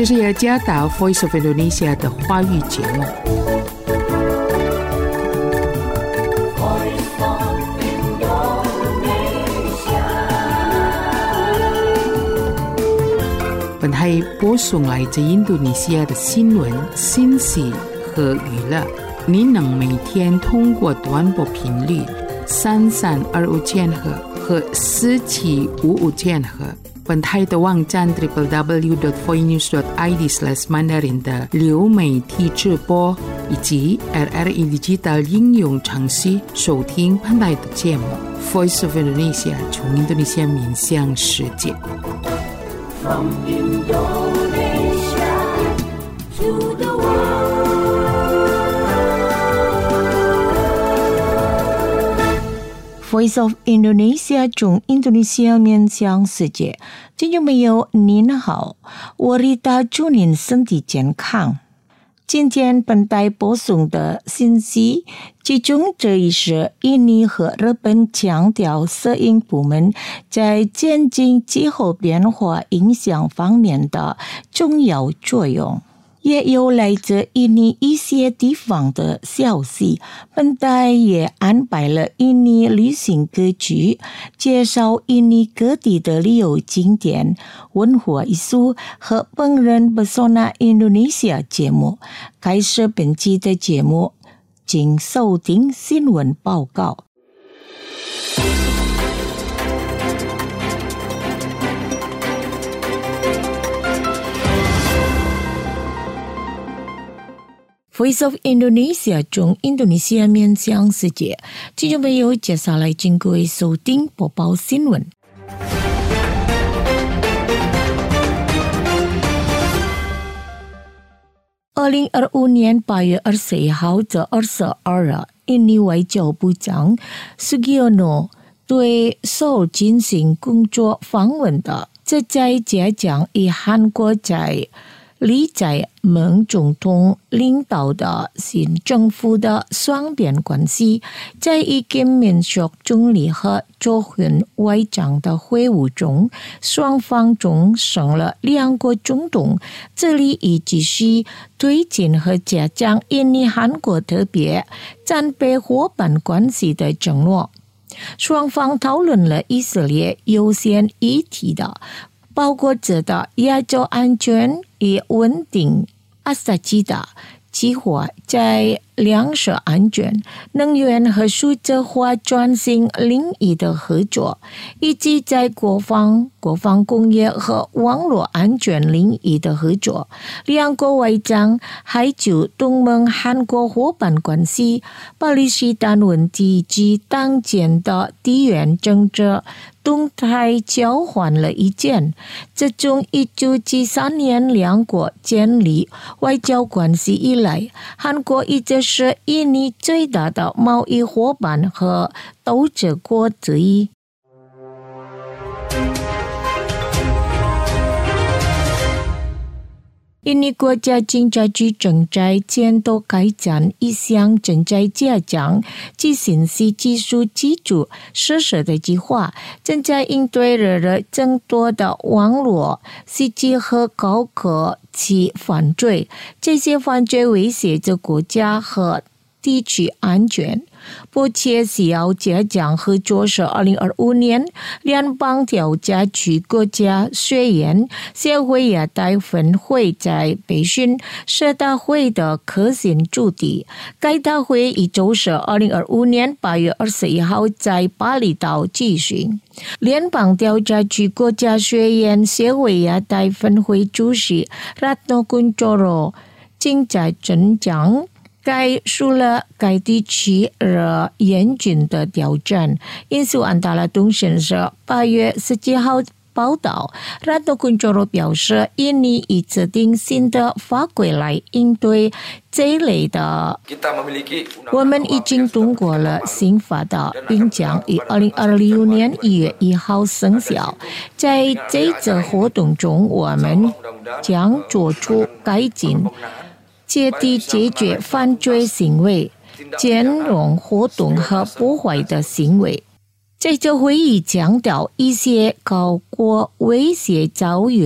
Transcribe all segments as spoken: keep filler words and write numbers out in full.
这是雅加达 Voice of Indonesia 的华语节目。本台播送来自印度尼西亚的新闻、信息和娱乐。您能每天通过短波频率三三二五千赫和四七五五千赫。本台的网站 double-u double-u double-u dot voinews dot i d slash mandarin 的流媒体直播以及 R R I Digital 应用程序收听本台的节目。Voice of Indonesia 从印度尼西亚面向世界。From Indonesia to the world.Voice of Indonesia 从印度尼西亚面向世界。听众朋友您好，我Rita祝您身体健康。今天本台播送的信息其中这一是印尼和日本强调摄影部门在减轻气候变化影响方面的重要作用，也有来自印尼一些地方的消息。本台也安排了印尼旅行歌曲，介绍印尼各地的旅游景点、文化艺术和本人 Pesona Indonesia 节目。开始本期的节目，请收听新闻报告。Voice of Indonesia 从印度尼西亚面向世界。听众朋友，接下来请各位收听播报新闻。二零二五年八月二十一号至二十二日，印尼外交部长 Sugiono 对首尔进行工作访问的，这在加强与韩国在李在镕总统领导的新政府的双边关系。在与金敏淑总理和周云外长的会晤中，双方中承了两国总统致力于继续推进和加强印尼韩国特别战备伙伴关系的承诺。双方讨论了以色列优先议题的，包括着的亚洲安全与稳定、阿萨基达计划在粮食安全、能源和数字化转型领域的合作，以及在国防、国防工业和网络安全领域的合作。两国外长还就东盟韩国伙伴关系、巴勒斯坦问题及当前的地缘政治动态交换了意见。自从一九七三年两国建立外交关系以来，韩国一直是印尼最大的贸易伙伴和投资国之一。印尼国家警察局正在监督开展一项正在加强其信息技术基础设施的计划，正在应对日日增多的网络袭击和高科技犯罪。这些犯罪威胁着国家和地区安全。迫切需要加强合作是二零二五年联邦调查局国家学院协会亚太分会在北京设大会的核心主题。该大会一周是二零二五年八月二十一号在巴厘岛举行。联邦调查局国家学院协会亚太分会主席 Ratno Kuncoro 正在增强概述了该地区的严峻的挑战。印度安达拉通讯社八月十七号报道，拉多昆佐罗表示，印尼已制定新的法规来应对这一类的。我们已经通过了新法的，并将于二零二六年一月一号生效。在这次活动中，我们将做出改进，彻底解决犯罪行为、兼容活动和破坏的行为。这次会议强调一些高国威胁遭遇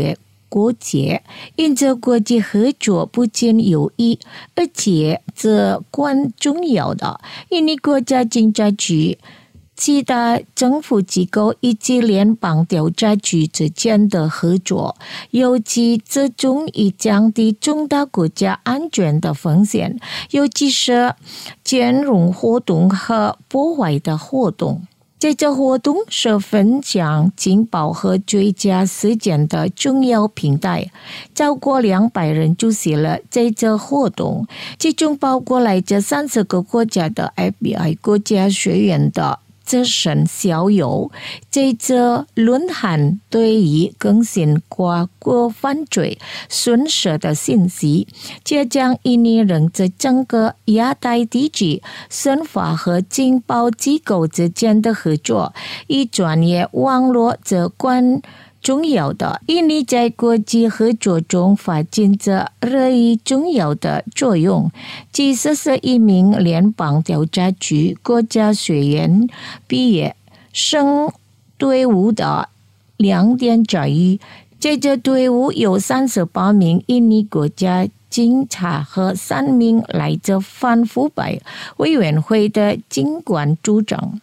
国界，因着国际合作不仅有益，而且这关重要的，印尼国家警察局、其他政府机构以及联邦调查局之间的合作，尤其这种以降低重大国家安全的风险，尤其是兼容活动和破坏的活动。这个活动是分享情报和追加事件的重要平台，超过两百人出席了这个活动，其中包括来自三十个国家的 F B I 国家学院的资深校友。这个论坛对于更新跨国犯罪损失的信息，这将印尼人在整个亚太地区司法和情报机构之间的合作，以专业网络这关重要的。印尼在国际合作中发挥着日益重要的作用。即使是一名联邦调查局国家学院毕业生队伍的两点在于，这个队伍有三十八名印尼国家警察和三名来自反腐败委员会的警官组长。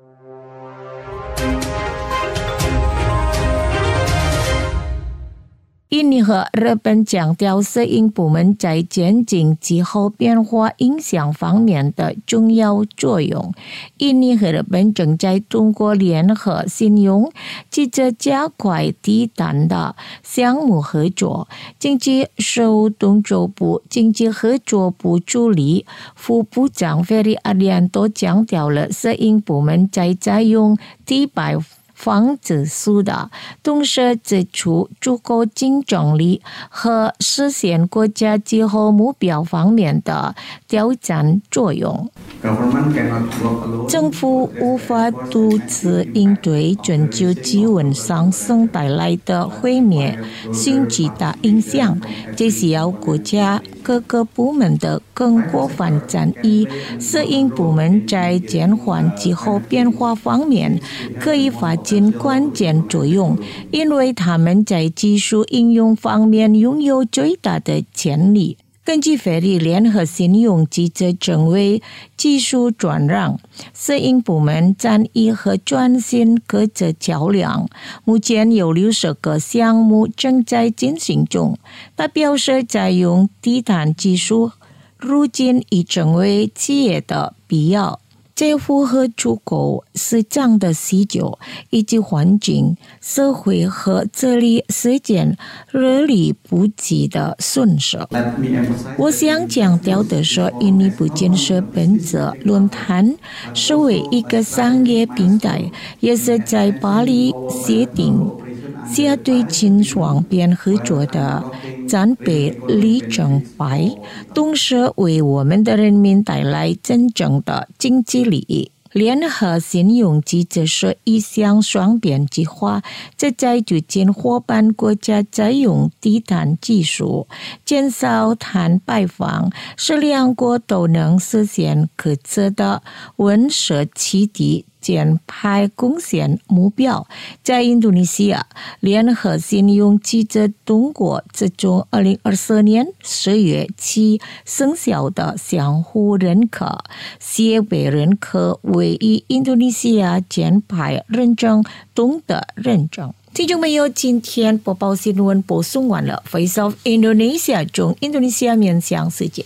印尼和日本强调摄影部门在减轻气候变化影响方面的重要作用。印尼和日本正在通过联合信用急着加快低碳的项目合作。经济事务动作部经济合作部助理副部长Ferry Arianto强调了摄影部门在采用低排放指数的同时指出足够竞争力和实现国家气候目标方面的挑战作用。政府无法独自应对全球气温上升带来的毁灭性极大影响，这需要国家各个部门的更广泛参与。摄影部门在减缓气候变化方面可以发挥关键作用，因为他们在技术应用方面拥有最大的潜力。根据费力联合信用机制成为技术转让，摄影部门参与和专心各自较量。目前有六十个项目正在进行中。他表示，采用低碳技术如今已成为企业的必要。这符合足够市场的需求，以及环境、社会和这里实践热力不及的损失。我想强调的是，印尼不仅是本次论坛是为一个商业平台，也是在巴黎协定下对秦双边合作的战备里程碑，同时为我们的人民带来真正的经济利益。联合信用机制是一项双边计划，旨在促进伙伴国家采用低碳技术，减少碳排放，使两国都能实现可持的温室气体减排贡献目标。在印度尼西亚，联合信用机制通过自从二零二四年十月起生效的相互认可协会认可，为以印度尼西亚减排认证中的认证。听众朋友，今天播报新闻播送完了。Voice of Indonesia 中印度尼西亚面向世界。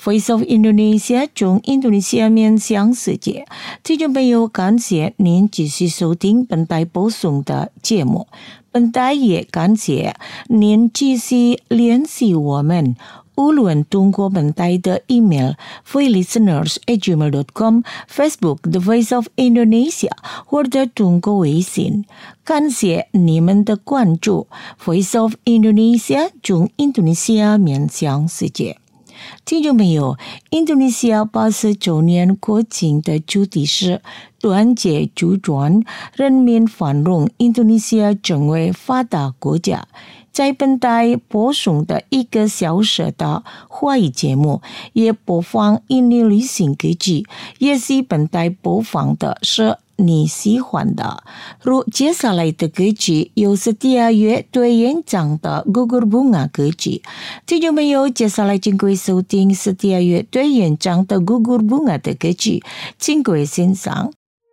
Voice of Indonesia 中印度尼西亚面向世界。听众朋友，感谢您继续收听本台播送的节目。本台也感谢您继续联系我们。无论通过本台的 email voicelisteners at gmail dot com, Facebook The Voice of Indonesia 或者通过微信，感谢你们的关注。Voice of Indonesia 中印度尼西亚面向世界。听众朋友，印度尼西亚八十周年国庆的主题是团结主转，人民繁荣，印度尼西亚成为发达国家。在本台播送的一个小时的华语节目，也播放印尼流行歌曲，也是本台播放的是你喜欢的。如接下来的歌曲有Setia乐队演唱的 Gugur Bunga 歌曲。听众朋友，接下来请各位收听Setia乐队演唱的 Gugur Bunga 的歌曲，请各位欣赏。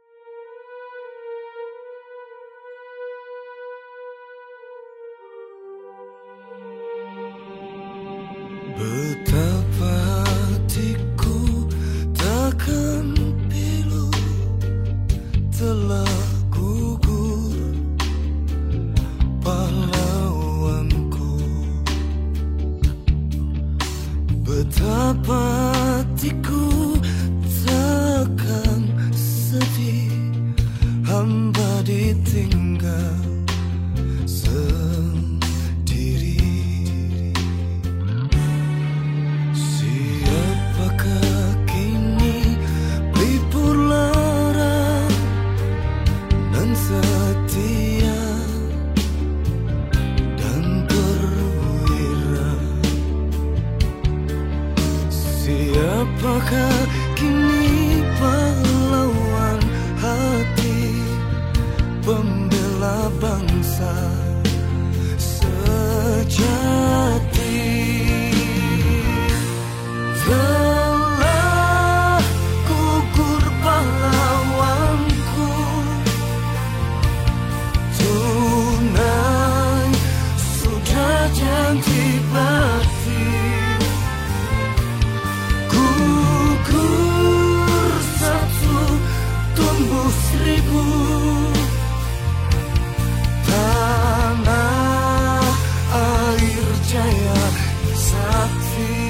Betapa hatiku takkan pilu telah gugur pahlawanku. Betapa hatiku takkan sedih hamba ditinggal sendiri. Setia dan perwira, siapakah kini pahlawan hati pembela bangsa sejati? Telah gugur pahlawanku, tunai sudah janji bakti. Gugur satu tumbuh seribu, tanah air jaya sakti.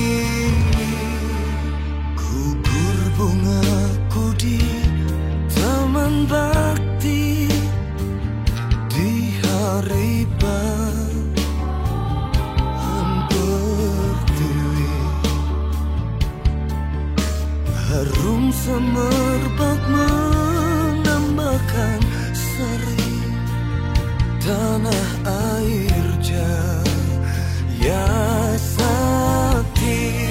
Gugur bungaku di taman bakti di hari bahan pertiwi. Harum semerbak menambahkan sari tanah air jaya sakti.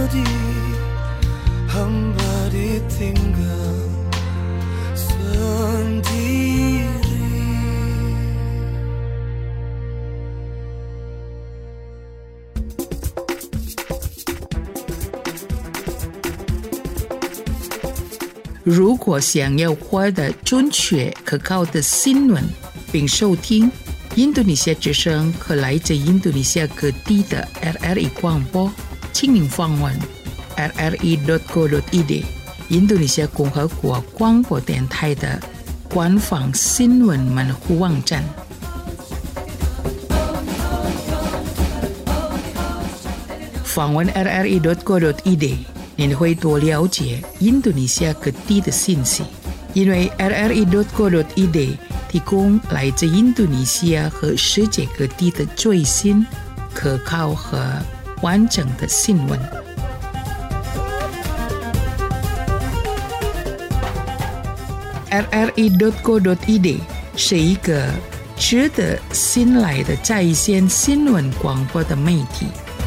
sedih hamba ditinggal sendiri. 如果想要获得准确可靠的新闻，并收听印度尼西亚之声和来自印度尼西亚各地的 R R I 广播，请您访问 r r i dot co dot i d 印度尼西亚共和国广播电台的官方新闻门户网站。访问 r r i dot co dot i d 您会多了解印度尼西亚各地的信息，因为 r r i dot co dot i d 提供来自印度尼西亚和世界各地的最新、可靠和完整的新闻。r r i dot co dot i d 是一个值得信赖的在线新闻广播的媒体。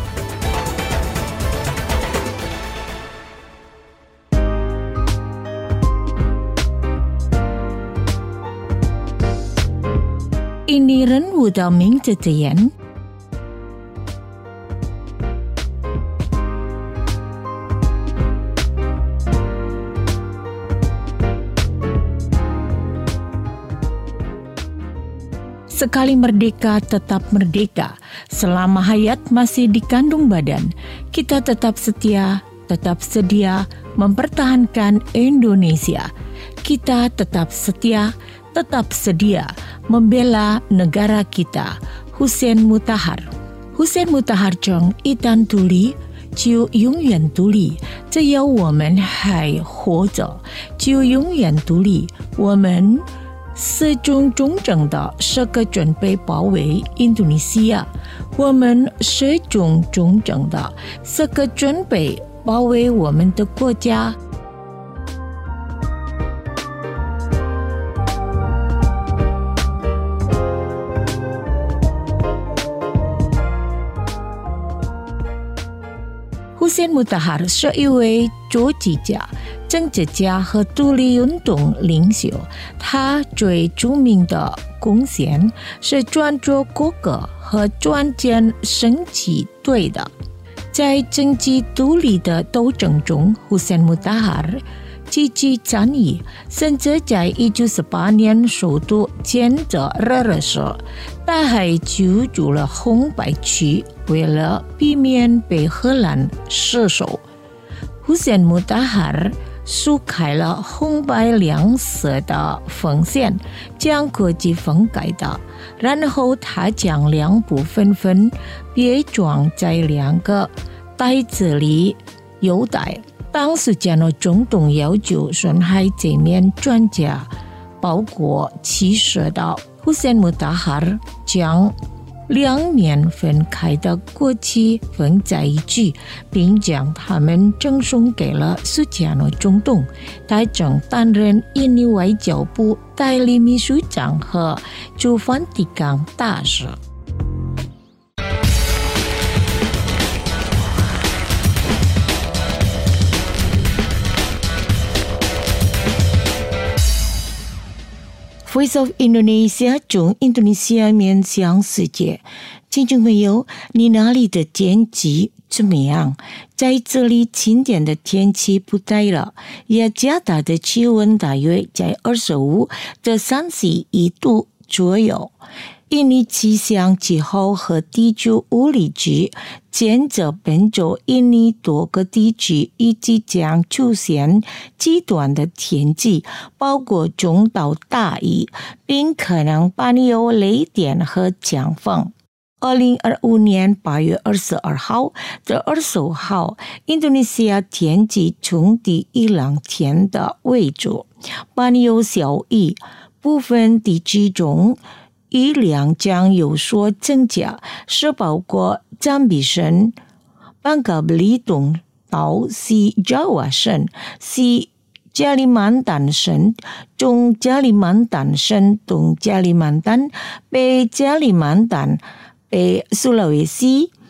Ini 人物的名字的人。Sekali merdeka, tetap merdeka. Selama hayat masih dikandung badan, kita tetap setia, tetap sedia mempertahankan Indonesia. Kita tetap setia, tetap sedia membela negara kita. Hussein Mutahar. Hussein Mutahar 中一旦独立，就永远独立。只要我们还活着，就永远独立。我们始终忠诚的时刻准备保卫印度尼西亚。我们始终忠诚的时刻准备保卫我们的国家。Hussein Mutahar 是一位作曲家、政治家和独立运动领袖。他最著名的贡献是创作国歌和创建升旗队的。在经济独立的斗争中 ，Hussein Mutahar 积极参与，甚至在一九四八年首都建设热热时，他还居住了红白区。为了避免被荷兰失守 ，Hussein Mutahar 竖开了红白两色的缝线，将国旗分开的，然后他将两部分分别装在两个袋子里邮带。当时加纳总统要求损害这面专家包裹其实的 Hussein Mutahar 将两面分开的国旗缝在一起，并将它们赠送给了苏加诺总统。他曾担任印尼外交部代理秘书长和驻梵蒂冈大使。Voice of Indonesia 从印度尼西亚面向世界。听众朋友，你那里的天气怎么样？在这里今天的天气不太热，雅加达的气温大约在二十五到三十一度左右。印尼气象气候和地区物理局监测本周印尼多个地区以及将出现极端的天气，包括中到大雨，并可能伴有雷电和强风。二零二五年八月二十二号到二十五号，印度尼西亚天气从第一两天的为主，伴有小雨，部分地区中雨量将有所增加，是包括jam比省、Bangka Belitung到西爪哇省、西加里曼丹省、中加里曼丹省、东加里曼丹、北加里曼丹、北苏拉维西、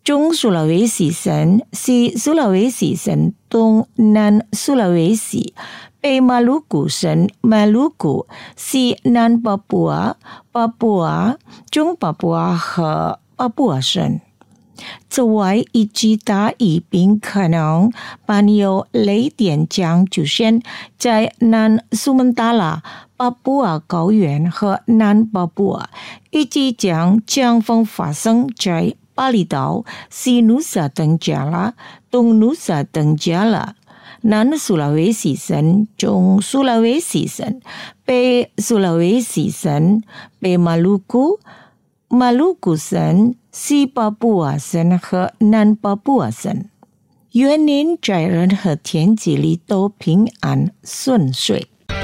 中苏拉威西省、西苏拉威西省、东南苏拉威西、北马鲁古省、马鲁古、西南巴布亚、巴布亚、中巴布亚和巴布亚省。此外，一级大雨并可能伴有雷电将出现在南苏门答腊、巴布亚高原和南巴布亚，以及将强风发生在巴厘岛、西努萨登加拉、东努萨登加拉、南苏拉威西省、中苏拉威西省、北苏拉威西省、北马鲁古、马鲁古省、西巴布亚省和南巴布亚省。愿您在任何天气里都平安顺遂。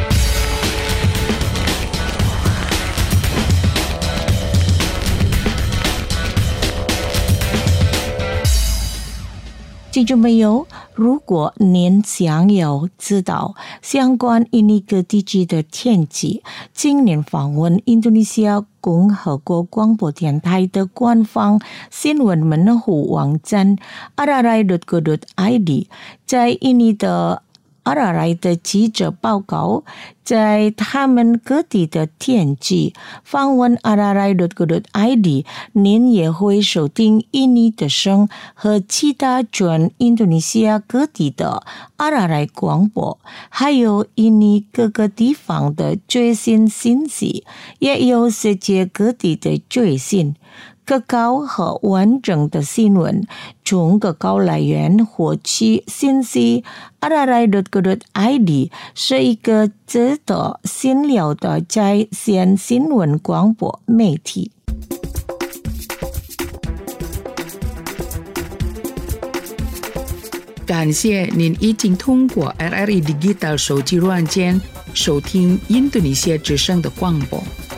听众朋友，如果您想要知道相关印尼各地区的天气，请您访问印度尼西亚共和国广播电台的官方新闻门户网站 r r i dot go dot i d， 在印尼的R R I 的记者报告，在他们各地的天气。访问 r r i dot go dot i d， 您也会收听印尼的声和其他全印度尼西亚各地的 R R I 广播，还有印尼各个地方的最新信息，也有世界各地的最新可靠和完整的新闻，从可靠来源获取信息。r r i dot go dot i d 是一个值得信赖的在线新闻广播媒体。 感谢您已经通过 R R I Digital 手机软件收听印度尼西亚之声的广播。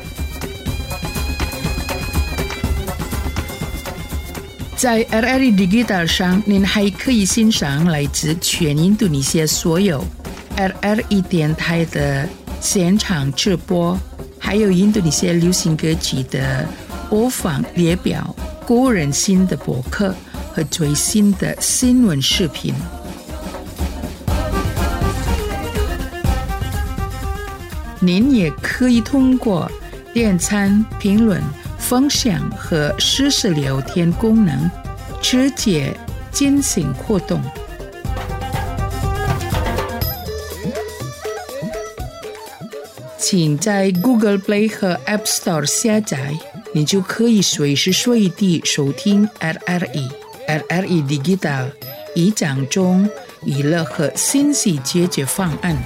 在 R R I Digital 上，您还可以欣赏来自全印度尼西亚所有 R R I 电台的现场直播，还有印度尼西亚流行歌曲的播放列表、个人新的博客和最新的新闻视频。您也可以通过点赞、评论、分享和实时聊天功能直接进行互动。请在 Google Play 和 App Store 下载，你就可以随时随地收听 R R I、R R I Digital 一讲中娱乐和信息解决方案。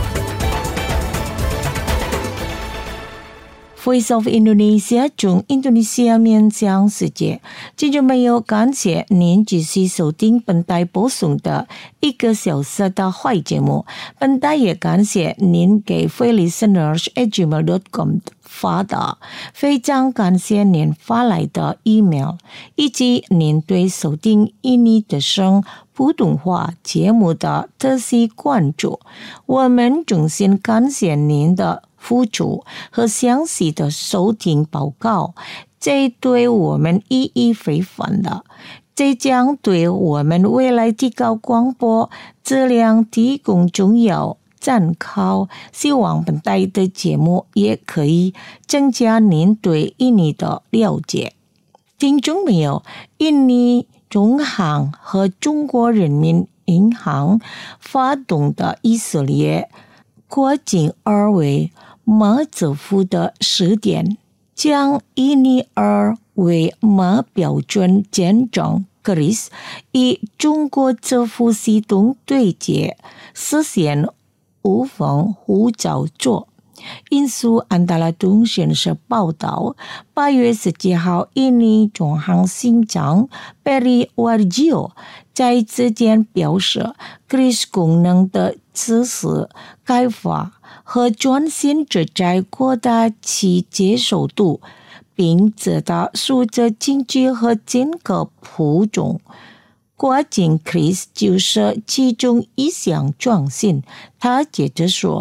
Voice of Indonesia 从印度尼西亚面向世界，听众朋友，感谢您继续收听本台播送的一个小时的坏节目。本台也感谢您给 free listeners at gmail dot com 发的，非常感谢您发来的 email， 以及您对收听印尼的声普通话节目的特细关注。我们衷心感谢您的付出和详细的收听报告，这对我们意义非凡的，这将对我们未来提高广播质量提供重要参考。希望本台的节目也可以增加您对印尼的了解。听众朋友，印尼中行和中国人民银行发动的以色列国境二维码支付的试点，将印尼二维码标准见证 K R I S 与中国支付系统对接，实现无缝互照作。印苏安达拉通讯社报道，八月十七号，印尼中行行长 Peri Warjio 在之前表示 ，K R I S 功能的支持开发和专心旨在扩大其接受度，并直达数字经济和整个普种。国境 K R I S 就是其中一项创新。他接着说，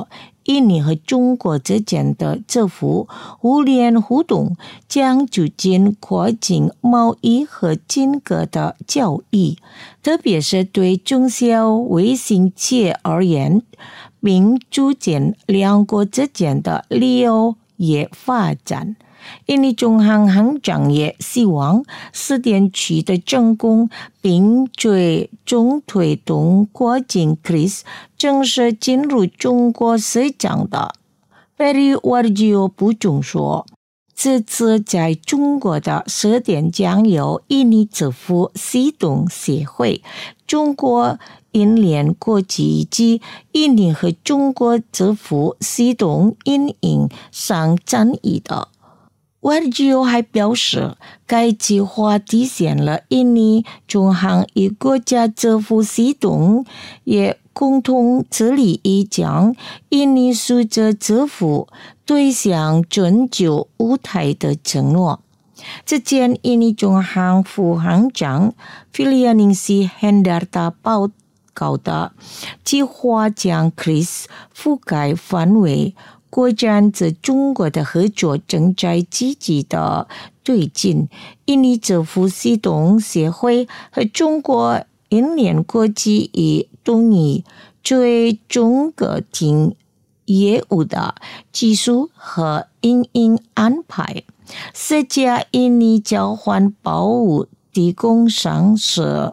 印尼和中国之间的这幅互联互动将促进跨境贸易和金额的交易，特别是对中小微型企业而言，并促进两国之间的旅游业发展。印尼中航行长也希望四点取得成功，并最终推动跨境 C R I S 正式进入中国市场的。Ferry Warjio 补充说，这次在中国的试点将由印尼支付系统协会、中国银联国际以及印尼和中国支付系统运营商参与的。Warjio 还表示，该计划体现了印尼中航与国家支付系统也共同致力于将印尼数字支付推向全球舞台的承诺。之前，印尼中航副行长 Filianingsih Hendarta 报告的计划将 C R I S 覆盖范围国家在中国的合作正在积极的推进。印尼支付系统协会和中国银联国际已同意对中国厅业务的技术和运营安排。四家印尼交换宝物提供商是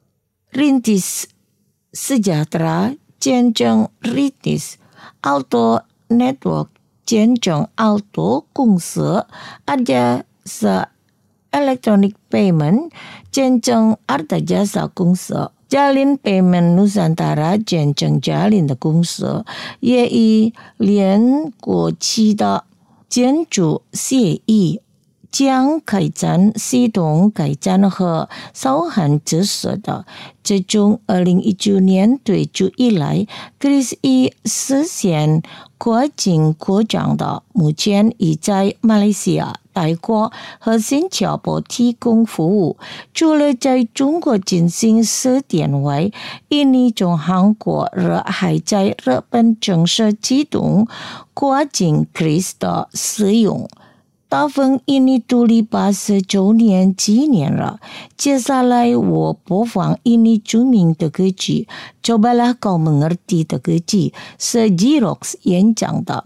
Rintis Sejahtera 见证 Rintis Alto Network 见证 Alto 公司 Artajasa Electronic Payment 见证 Artajasa 公司 Jalin Payment Nusantara 见证 Jalin 的公司，也与联国期的建筑协议将开展系统改善和少含知识的。自从二零一九年推出以来 C R I S 已实现跨境扩张的，目前已在马来西亚、泰国和新加坡提供服务。除了在中国进行试点外，印尼中航国热还在日本正式启动跨境 C R I S 的使用。大丰印尼独立八十周年纪念了，接下来我播放印尼著名的歌曲《Cobalah Kau Mengerti》的歌曲，是 J-Rocks 演讲的。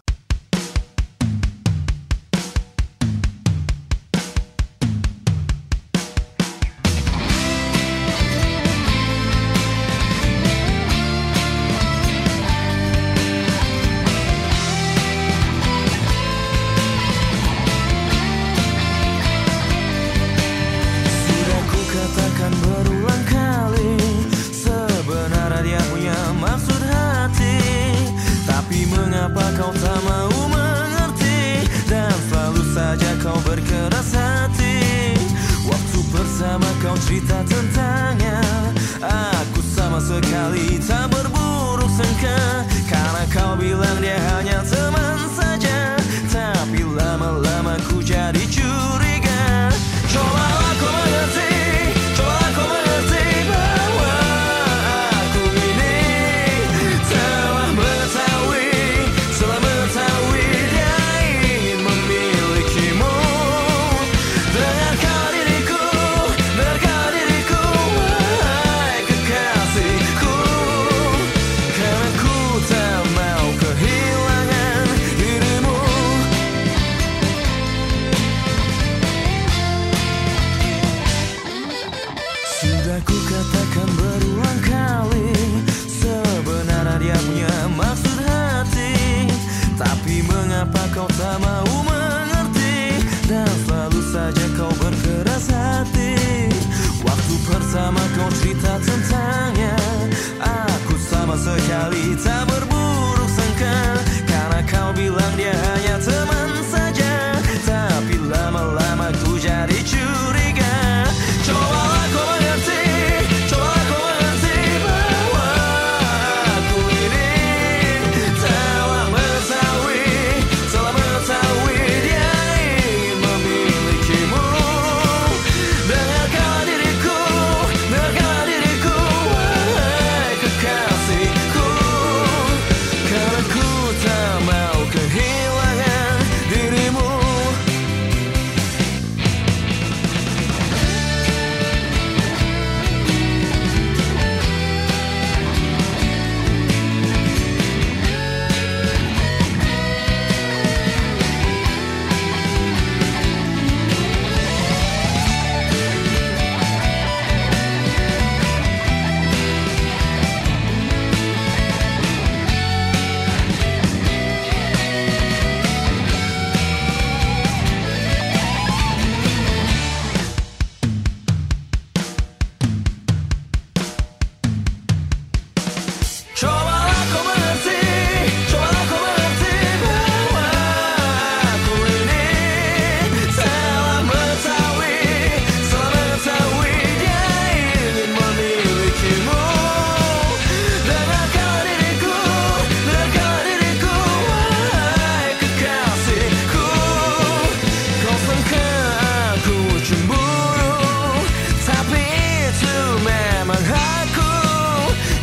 Cerita tentangnya, aku sama sekali tak berburuk sangka, karena kau bilang dia hanya teman saja, tapi lama-lama ku jadi curiga. Cobalah kau mengerti, cobalah kau mengerti bahwa aku ini telah mengetahui, telah mengetahui dia ingin memilikimu. Dengarkan diriku, dengarkan ku katakan berulang kali, sebenarnya dia punya maksud hati, tapi mengapa kau tak mau mengerti, dan selalu saja kau berkeras hati. Waktu pertama kau cerita tentangnya, aku sama sekali tak berburuk sangka, karena kau bilang dia hanya teman saja, tapi lama-lama ku jadi curiga. Cobalah kau mengerti, cobalah kau mengerti bahwa aku ini telah mengetahui, telah mengetahui dia ingin memilikimu. Dengarkan diriku, dengarkan diriku, wahai kekasihku.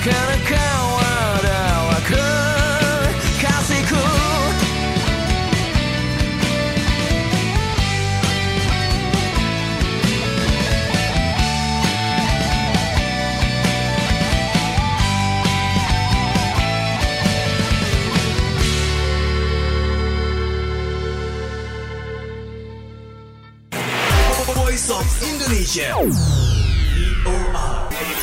karena kau adalah kekasihku. Voice of Indonesia. V O R.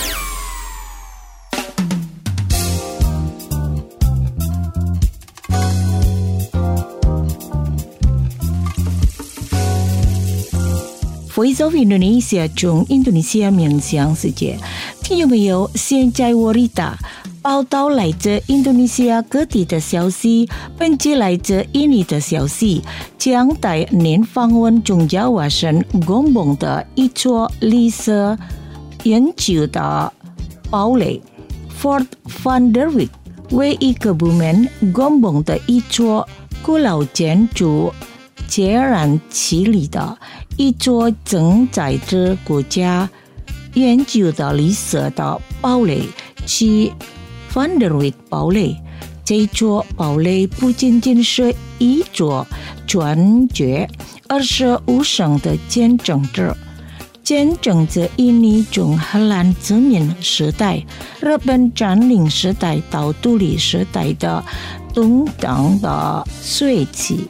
Voice of Indonesia 中印度尼西亚面向世界，听有没有？现在我里达报道来自印度尼西亚各地的消息，本节来自印尼的消息，将在年访问中亚瓦省贡蹦的一座历史研究的堡垒 Fort Van der Wijk 为一个部门贡蹦的一座古老建筑截然起立的一座正在这国家研究的历史的堡垒即 Van der Wijk 堡垒。这座堡垒不仅仅是一座专绝二十五省的见证者，见证着印尼中荷兰殖民时代、日本占领时代到独立时代的动荡的岁期。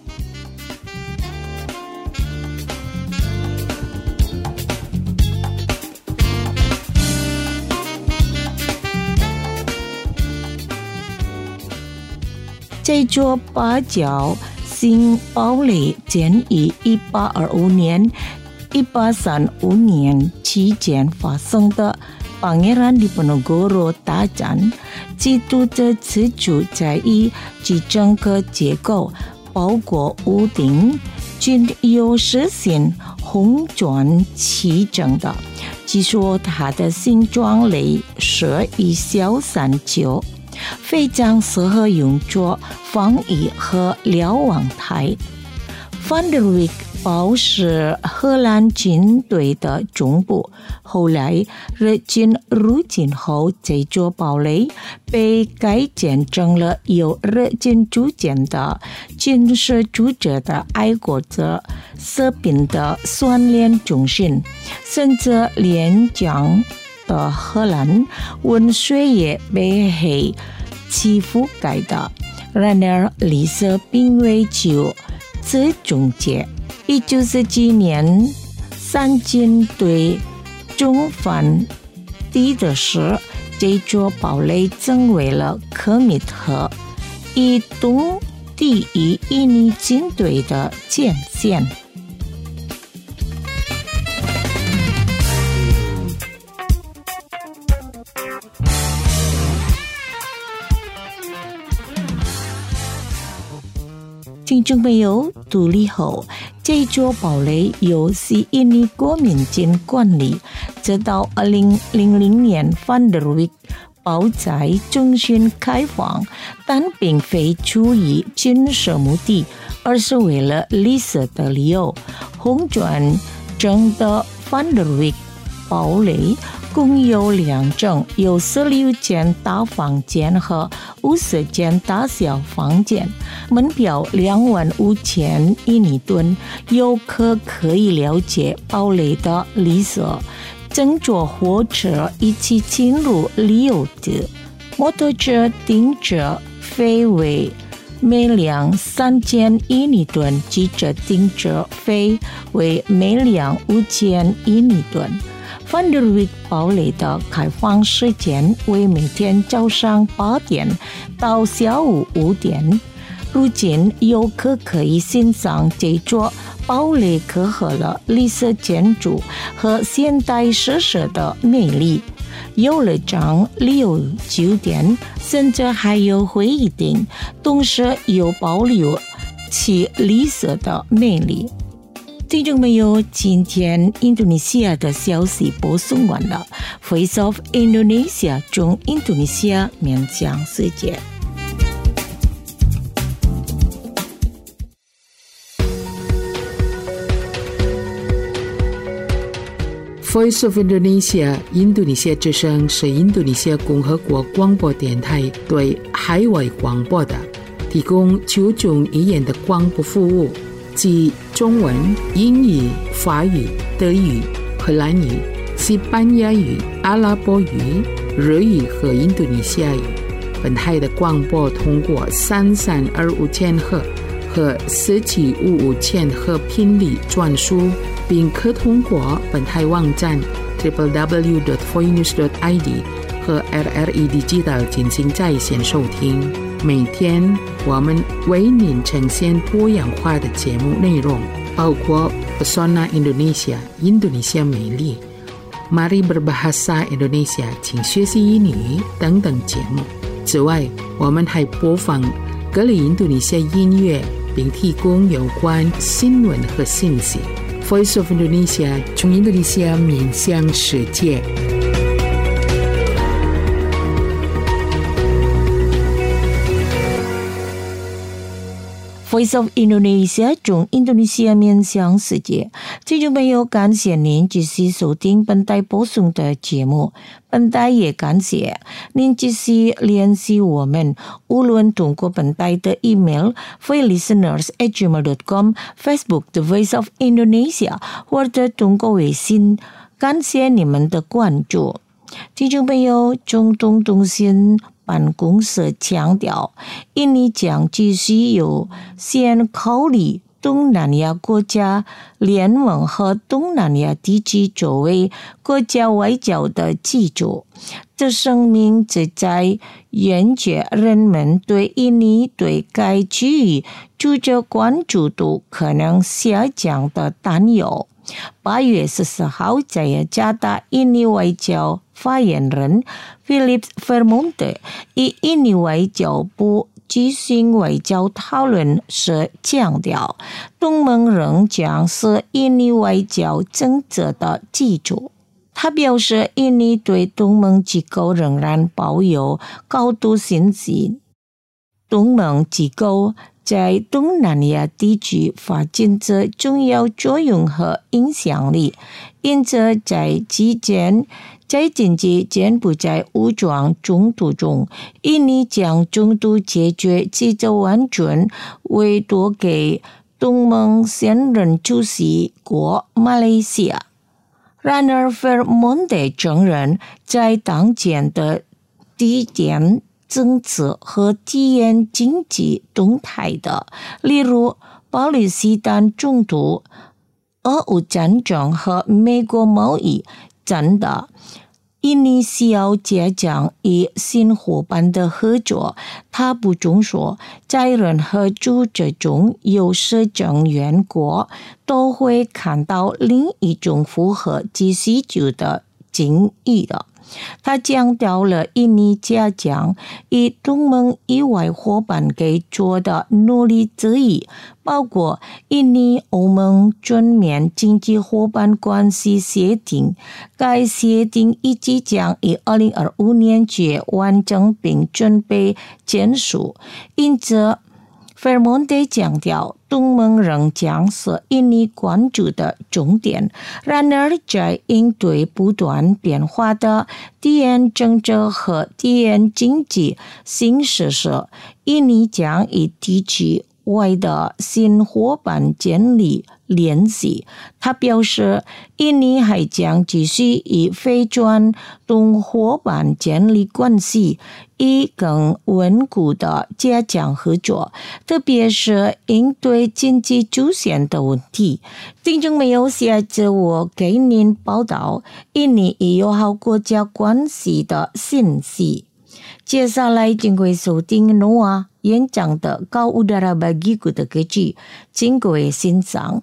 这座八角星堡垒建于一八二五年、一八三五年期间发生的Pangeran Diponegoro大战，基督的支柱在于其整个结构，包括屋顶，均有实现红转起整的。据说它的形状类似一小山丘，非常适合用作防御和瞭望台。Van der Wijk 堡是荷兰军队的总部，后来日军入侵后，这座堡垒被改建成了由日军组建的军事组织的爱国者士兵的训练中心，甚至连江的荷兰温水也被黑其覆盖的。然而历史并未就此终结。一九四七年三军对中反敌的时，这座堡垒成为了科米特以东地与印尼军队的界线。听众朋友，独立后，这座堡垒由西印尼国民军管理，直到二零零零年 Van der Wijk 堡在重新开放，但并非出于军事目的，而是为了历史的理由。红砖整的 Van der Wijk 堡垒共有两层，有十六间大房间和五十间大小房间，门票两万五千印尼盾。游客可以了解堡垒的历史，乘坐火车一起进入旅游地。摩托车停车费为每辆三千印尼盾，汽车停车费为每辆五千印尼盾。Van der Wijk 堡垒的开放时间为每天早上八点到下午五点。如今游客可以欣赏这座堡垒结合了历史建筑和现代设施的魅力，游乐场、旅游酒店，甚至还有会议厅，同时有保留其历史的魅力。听众朋友，今天印度尼西亚的消息播送完了。Voice of Indonesia 中印度尼西亚面向世界。 Voice of Indonesia 印度尼西亚之声是印度尼西亚共和国广播电台对海外广播的提供九种语言的广播服务，即中文、英语、法语、德语、荷兰语、西班牙语、阿拉伯语、日语和印度尼西亚语。本台的广播通过三三二五千赫和四七五五千赫频率转输，并可通过本台网站 double-u double-u double-u dot voinews dot i d 和 R R E Digital 进行在线收听。每天我们为您呈现多样化的节目内容，包括 Pesona Indonesia 印度尼西亚美丽、Mari Berbahasa Indonesia 请学习英语等等节目。此外，我们还播放各类印度尼西亚音乐，并提供有关新闻和信息。Voice of Indonesia 从印度尼西亚面向世界。 Voice of Indonesia 从印度尼西亚面向世界。听众朋友，感谢您继续收听本台播送的节目。本台也感谢您继续联系我们，无论通过本台的 email voicelisteners at gmail dot com、Facebook The Voice of Indonesia， 或者通过微信。感谢你们的关注。听众朋友，中东通信办公室强调，印尼将继续有先考虑东南亚国家联盟和东南亚地区作为国家外交的基础。这声明旨在缓解人们对印尼对该区域主权关注度可能下降的担忧。八月十四号，在雅加达，印尼外交发言人 Philip Vermonte 以印尼外交部举行外交讨论时强调，东盟仍将是印尼外交政策的基础。他表示，印尼对东盟机构仍然抱有高度信心。东盟机构在东南亚地区发展着重要作用和影响力，因此在期间在经济柬埔寨武装冲突中，印尼将中途解决其就完全委托给东盟现任主席国马来西亚。然而 Vermonte 承认，在当前的地点政策和体验经济动态的，例如巴勒斯坦冲突、俄乌战争和美国贸易战的，印尼需要加强与新伙伴的合作。他补充说，在任何组织中有些成员国都会看到另一种符合其需求的经济的。他强调了印尼加强与东盟以外伙伴给做的努力之一，包括印尼欧盟全面经济伙伴关系协定。该协定已即将于二零二五年前完成并准备签署，因此Vermonte 强调，东盟仍将是印尼关注的重点。然而，在应对不断变化的地缘政治和地缘经济形势时，印尼将与地区外的新伙伴建立联系。他表示，印尼还将继续与非传统伙伴建立关系，以更稳固的加强合作，特别是应对经济出现的问题。听众朋友，下次我给您报道印尼与友好国家关系的信息。接下来请各位收听 Noah 演讲的高 udara bagiku的歌曲，请各位欣赏。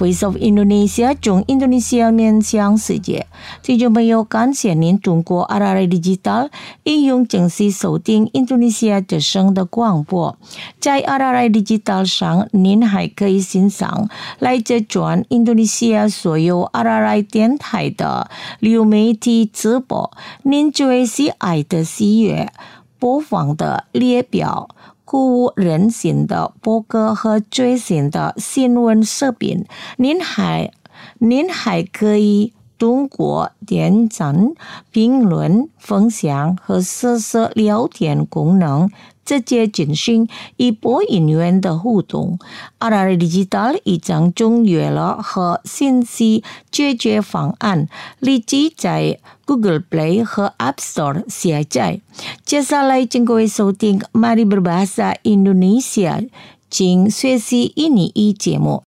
Voice of Indonesia 中印度尼西亚面向世界。听众朋友，感谢您通过 R R I Digital 应用程式收听印度尼西亚之声的广播。在 R R I Digital 上，您还可以欣赏来自全印度尼西亚所有 R R I 电台的流媒体直播。您最喜爱的喜悦播放的列表。鼓舞人心的播歌和最新的新闻视频，您还您还可以通过点赞、评论、分享和实时聊天功能直接进行与播音员的互动。R R I Digital 已将中娱乐和信息解决方案立即在 Google Play 和 App Store 下载。接下来请各位收听 Mari Berbahasa Indonesia 请学习印尼语节目。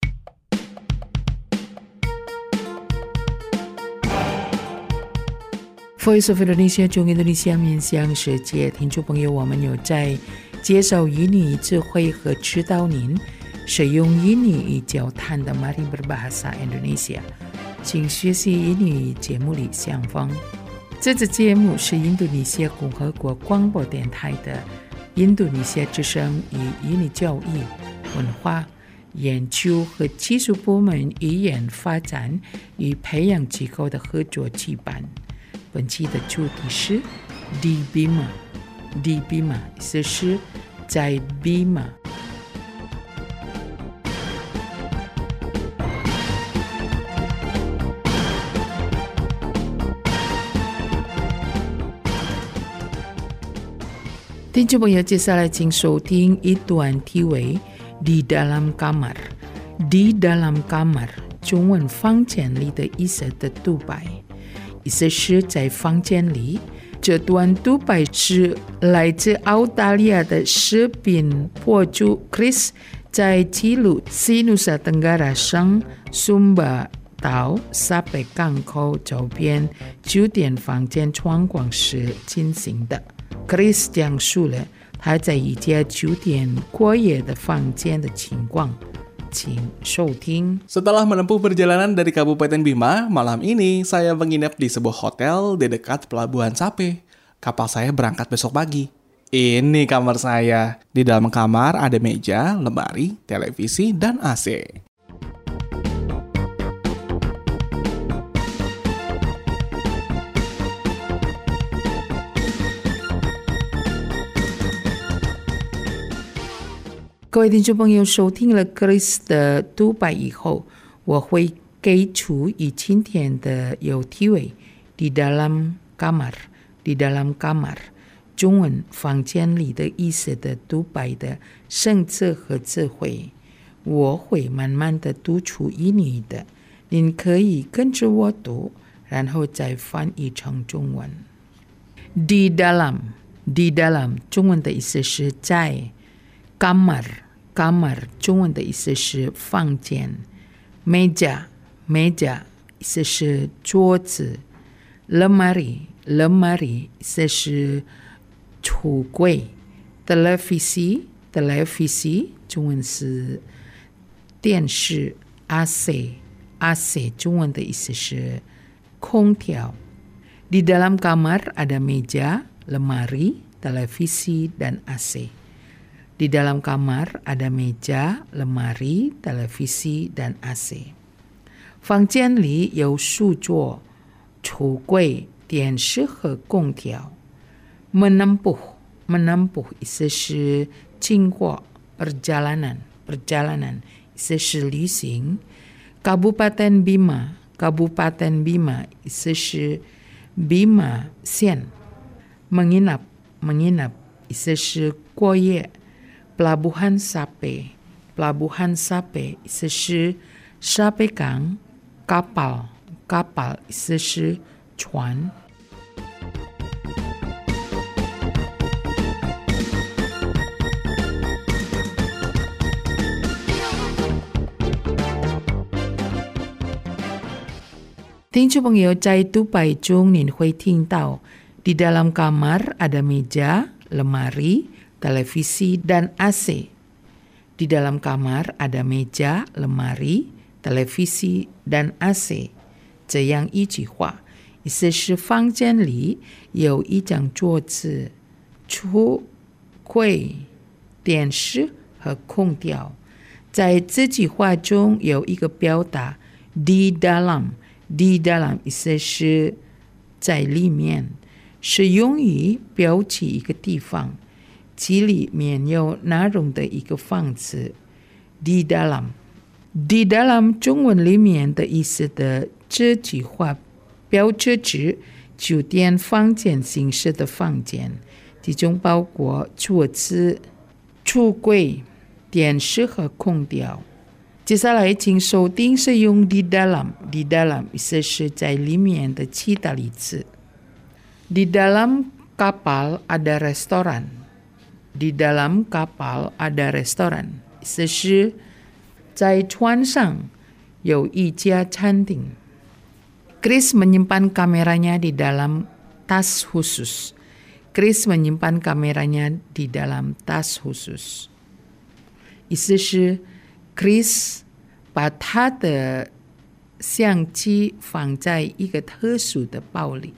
Voice of Indonesia 中印度尼西亚面向世界，听众朋友，我们有在介绍印尼语智慧和指导您使用印尼语交谈的 Mari Berbahasa Indonesia 请学习印尼语节目里相逢。这支节目是印度尼西亚共和国广播电台的印度尼西亚之声与印尼教育、文化、研究和技术部门语言发展与培养机构的合作举办。本期的主题是 Di Bima。Di Bima 意思是在 Bima。听众朋友，接下来请收听一段题为 Di Dalam Kamar。Di Dalam Kamar 中文房间里的意思的独白，意思是在房间里。这段独白是来自澳大利亚的视频博主 Chris 在记录西努萨登嘎拉省苏巴岛沙北港口周边酒店房间窗光时进行的。Chris 讲述了他在一家酒店过夜的房间的情况，请收听。 Setelah menempuh perjalanan dari Kabupaten Bima, malam ini saya menginap di sebuah hotel di dekat Pelabuhan Sape. Kapal saya berangkat besok pagi. Ini kamar saya. Di dalam kamar ada meja, lemari, televisi, dan A C. 各位听众朋友，收听了 Chris 的独白以后，我会给出以今天的有题为 Di Dalam Kamar。Di Dalam Kamar 中文房间里的意思的独白的生字和智慧，我会慢慢的读出印尼的，您可以跟着我读，然后再翻译成中文。Di dalam Di dalam 中文的意思是在。Kamar Kamar 中文的意思是房间。Meja Meja 意思是桌子。Lemari Lemari 意思是橱柜。Televisi Televisi 中文是电视。A C A C 中文的意思是空调。Di dalam kamar ada meja, lemari, televisi, dan A C。Di dalam kamar ada meja, lemari, televisi, dan A C。 房间里有书桌、橱柜、电视和空调。Menempuh Menempuh 意思是经过 perjalanan perjalanan 意思是旅行。Kabupaten Bima Kabupaten Bima 意思是 Bima 县。Menginap Menginap 意思是过夜。Pelabuhan Sape Pelabuhan Sape 意思是沙北港。Kapal Kapal 意思是船。听众朋友，在独白中您会听到 Di dalam kamar ada meja, lemari, televisi, dan A C. Di dalam kamar ada meja, lemari, televisi, dan A C 这样一句话，意思是房间里有一张桌子、橱柜、电视和空调。在这句话中有一个表达 di dalam， di dalam 意思是在里面，是用于标记一个地方，即里面有内容的一个方词 di dalam。di dalam 中文里面的意思的这句话标志指酒店房间形式的房间，其中包括桌子、橱柜、电视和空调。接下来请收听使用 di dalam， di dalam 意思是在里面的其他例子。Di dalam kapal ada restoran. Di dalam kapal ada restoran 意思是在船上有一家餐厅。Chris menyimpan kameranya di dalam tas khusus. Chris menyimpan kameranya di dalam tas khusus. 意思是 Chris 把他的相机放在一个特殊的包里。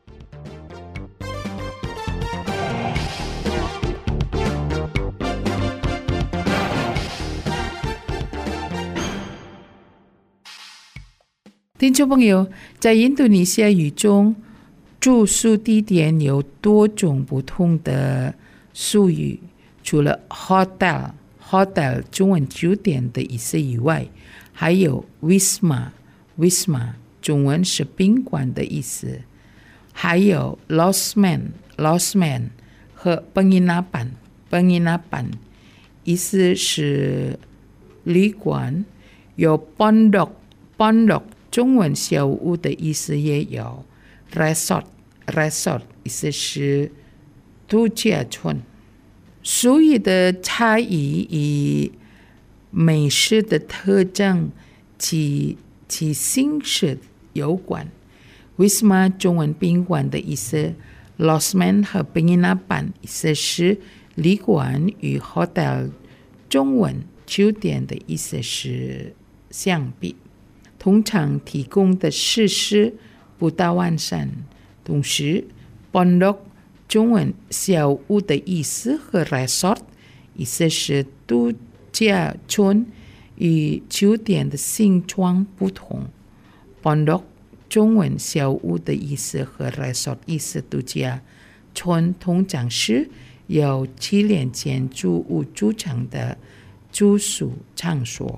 听众朋友，在印度尼西亚语中，住宿地点有多种不同的术语，除了 hotel hotel 中文酒店的意思以外，还有 wisma wisma 中文是宾馆的意思，还有 losmen losmen 和 penginapan penginapan 意思是旅馆，有 pondok pondok 中文小屋的意思也有 resort resort 意思是度假村。术语的差异与美式的特征及其形式有关。wisma 中文宾馆的意思， losmen 和 penginapan 意思是旅馆，与 hotel 中文酒店的意思是相比，通常提供的设施不大完善。同时 pondok 中文小屋的意思和 resort 意思是度假村，与酒店的形状不同。 pondok 中文小屋的意思和 resort 意思度假村通常是由起连建筑物组成的住宿场所。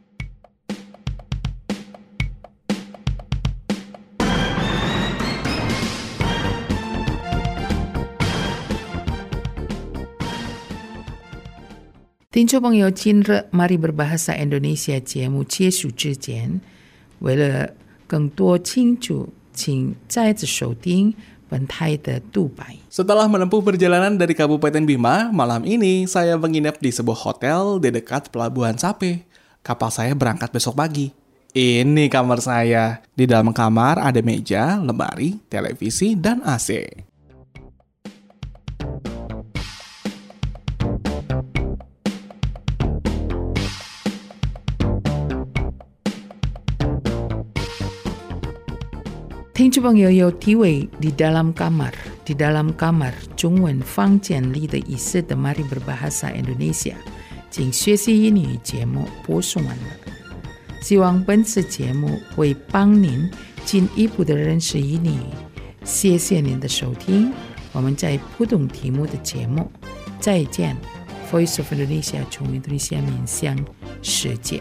听众朋友，今日 Mari Berbahasa Indonesia 节目结束之前，为了更多清楚，请再次收听本台的独白。 Setelah menempuh perjalanan dari Kabupaten Bima, malam ini saya menginap di sebuah hotel di dekat Pelabuhan Sape. Kapal saya berangkat besok pagi. Ini kamar saya. Di dalam kamar ada meja, lemari, televisi, dan A C.听众朋友有体会 di dalam kamar di dalam kamar 中文房间里的意思的 Mari Berbahasa Indonesia 请学习英语节目播送完了，希望本次节目会帮您进一步的认识英语。谢谢您的收听，我们在不同题目的节目再见。 Voice of Indonesia 从印度尼西亚面向世界。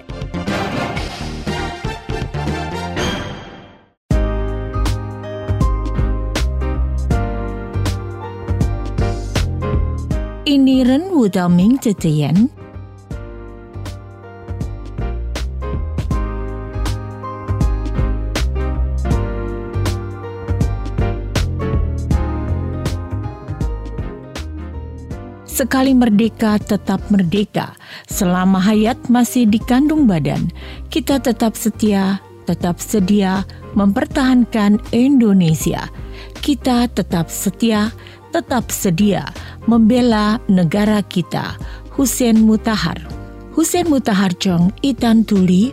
Ini ren wudao ming zetian. Sekali merdeka, tetap merdeka. Selama hayat masih dikandung badan, kita tetap setia, tetap sedia mempertahankan Indonesia. Kita tetap setia, tetap sedia membela negara kita. Hussein Mutahar. Hussein Mutahar Chong Itan Tuli,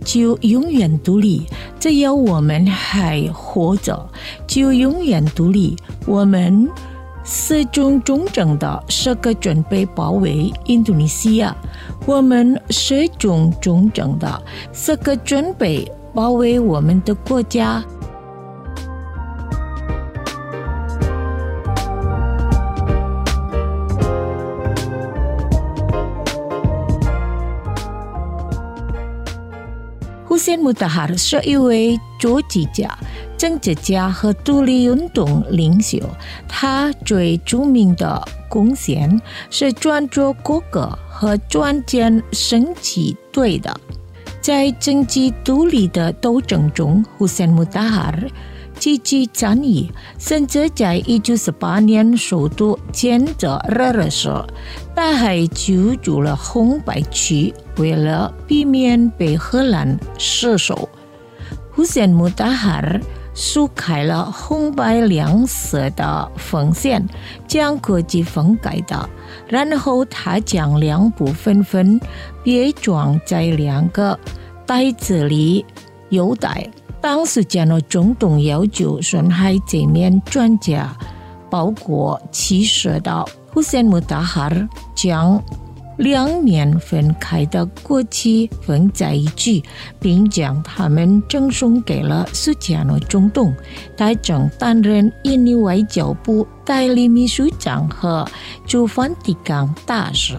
就永远独立，只要我们还活着，就永远独立。我们始终忠诚的时刻准备保卫印度尼西亚，我们始终忠诚的时刻准备保卫我们的国家。Hussein Mutahar 是一位作曲家、政治家和独立运动领袖。他最著名的贡献是创作国歌和创建升旗队的。在政治独立的斗争中 ，Hussein Mutahar 积极参与，甚至在一九四八年首都建设热热时，他还居住了红白区。为了避免被荷兰失守 ，Hussein Mutahar 竖开了红白两色的缝线，将国旗分开的，然后他将两部分分别装在两个袋子里邮带。当时将了总统要求损害这面专家包裹其实的 Hussein Mutahar 将两面分开的国旗缝在一起，并将它们赠送给了苏加诺总统。他曾担任印尼外交部代理秘书长和驻梵蒂冈大使。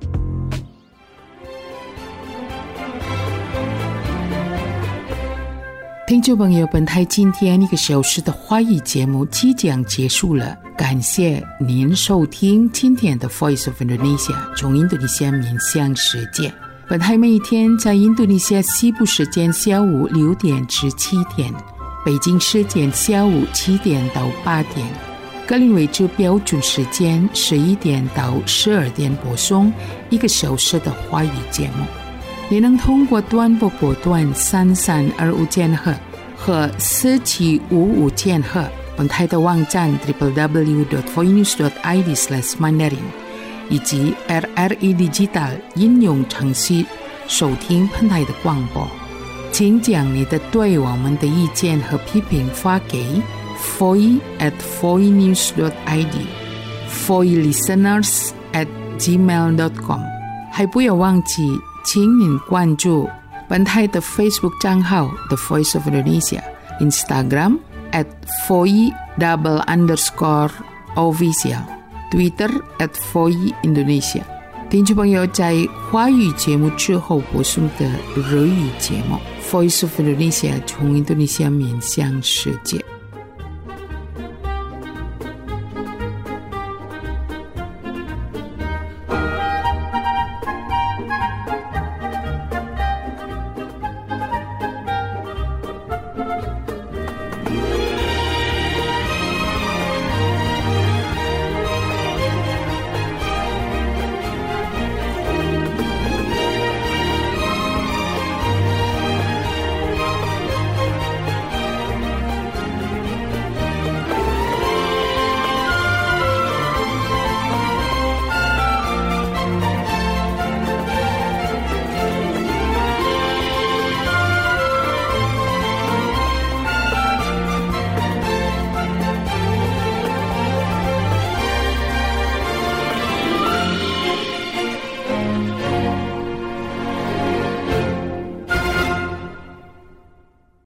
听众朋友，本台今天一个小时的华语节目即将结束了，感谢您收听今天的 Voice of Indonesia 从印度尼西亚面向世界。本台每天在印度尼西亚西部时间下午六点至七点，北京时间下午七点到八点，格林威治标准时间十一点到十二点播送一个小时的华语节目。你能通过短波波段三三二五千赫和四七五五千赫，本台的网站 double-u double-u double-u dot voinews dot i d slash mandarin 以及 R R E Digital 应用程序收听本台的广播。请将你的对我们的意见和批评发给 voice at voinews dot i d voicelisteners at gmail dot com。 还不要忘记请您关注本台的 Facebook 账号 The Voice of Indonesia， Instagram at voice double underscore official， Twitter at voice Indonesia。 听众朋友，在华语节目之后播送的日语节目 Voice of Indonesia 从印度尼西亚面向世界。